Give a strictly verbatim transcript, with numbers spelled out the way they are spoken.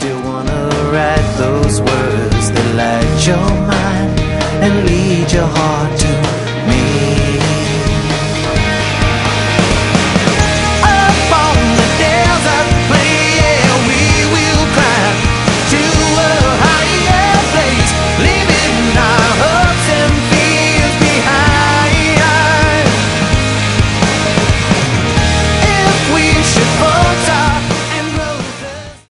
you wanna write those words that light your mind and lead your heart to